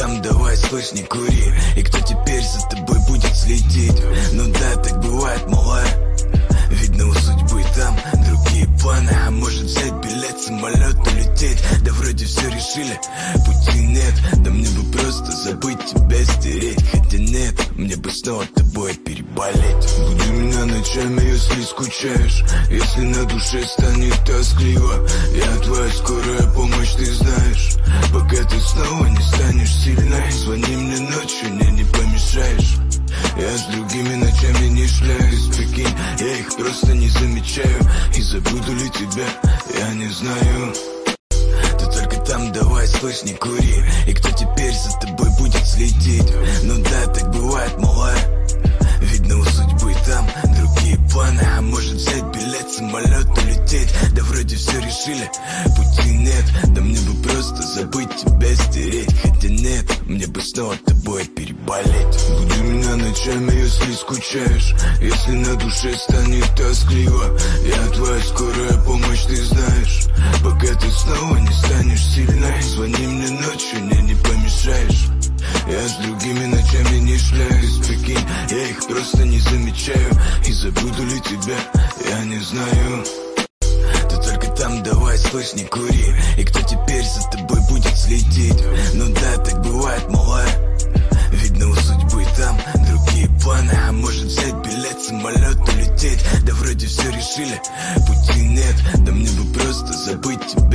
там, давай, слышь, не кури. И кто теперь за тобой будет следить? Ну да, так бывает, малая. Видно, у судьбы там другие планы. А может взять билет, самолет, улететь? Да вроде все решили, пути нет. Да мне бы просто забыть тебя, стереть. Хотя нет, мне бы снова тобой переболеть. Буди меня ночами, если скучаешь, если на душе станет тоскливо. Я твоя скорая помощь, ты знаешь. Пока ты снова не станешь сильной, звони мне ночью, мне не помешаешь. Я с другими ночами не шляюсь, прикинь, я их просто не замечаю. И забуду ли тебя, я не знаю. Ты только там, давай, слышь, не кури. И кто теперь за тобой будет следить? Ну да, так бывает, малая. Видно, у судьбы там другие планы. А может взять билет, самолет, улететь? Да вроде все решили, пути нет. Да мне бы просто забыть тебя, стереть. Хотя нет, мне бы снова тобой переболеть. Буди меня ночами, если скучаешь, если на душе станет тоскливо. Я твоя скорая помощь, ты знаешь. Пока ты снова не станешь сильной, звони мне ночью, мне не помешаешь. Я с другими ночами не шляюсь, прикинь, я их просто не замечаю. И забуду ли тебя, я не знаю. Ты только там, давай, слышь, не кури. И кто теперь за тобой будет следить? Ну да, так бывает, малая. Видно, у судьбы там другие планы. А может взять билет, самолет, улететь? Да вроде все решили, пути нет. Да мне бы просто забыть тебя,